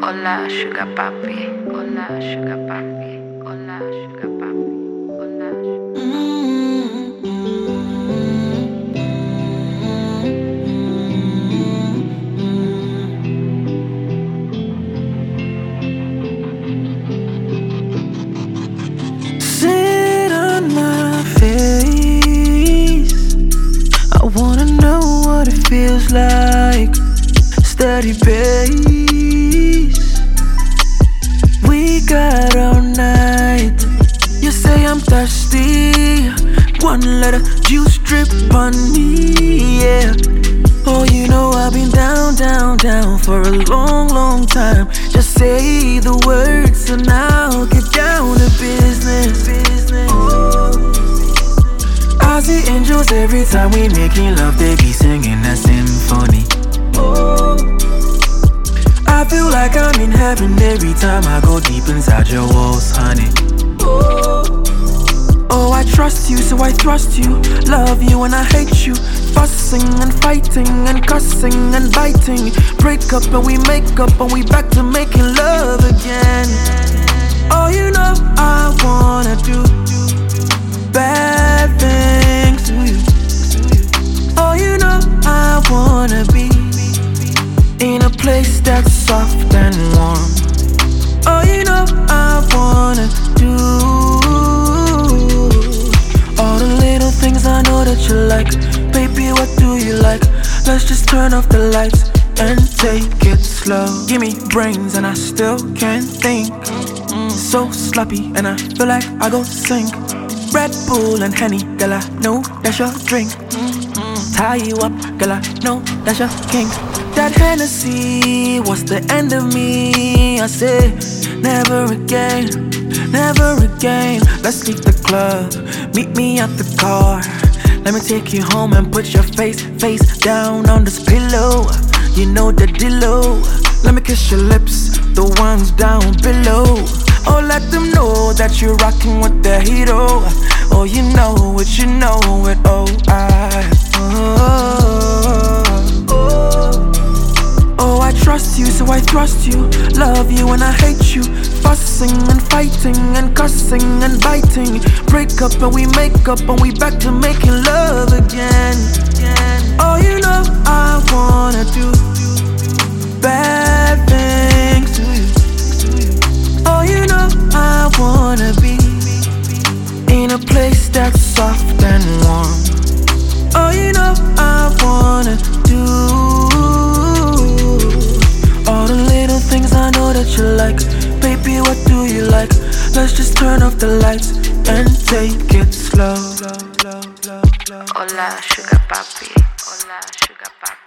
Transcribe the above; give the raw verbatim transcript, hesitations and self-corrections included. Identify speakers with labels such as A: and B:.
A: Hola, sugar papi. Hola, sugar papi. Hola, sugar papi. Hola, sugar
B: Sit on my face. I wanna know what it feels like. Steady pace. We got all night. You say I'm thirsty. One letter juice drip on me, yeah. Oh, you know I've been down, down, down for a long, long time. Just say the words and I'll get down to business. business. I see angels every time we making love. They be singing a symphony. Oh, I feel like I'm in heaven every time I go deep inside your walls, honey. Oh, oh, I trust you, so I thrust you. Love you and I hate you. Fussing and fighting and cussing and biting. Break up and we make up and we back to making love again. Oh, you know I wanna do bad things to you. Oh, you know I wanna be in a place that's soft and warm. Oh, you know I wanna do all the little things I know that you like. Baby, what do you like? Let's just turn off the lights and take it slow. Give me brains and I still can't think. So sloppy and I feel like I go sink. Red Bull and Henny, girl, I know that's your drink. Tie you up, girl, I know that's your kink. That Hennessy was the end of me. I say, never again, never again. Let's leave the club, meet me at the car. Let me take you home and put your face, face down on this pillow. You know the dealo. Let me kiss your lips, the ones down below. Oh, let them know that you're rocking with the hero. Oh, you know it, you know it, oh, I oh, oh, oh, I trust you, so I thrust you. Love you and I hate you. Fussing and fighting and cussing and biting. Break up and we make up and we back to making love again. Oh, you know I wanna do bad things to you. Oh, you know I wanna be in a place that's soft and warm. Oh, you know I wanna do all the little things I know that you like. Baby, what do you like? Let's just turn off the lights and take it slow.
A: Hola, sugar papi. Hola, sugar papi.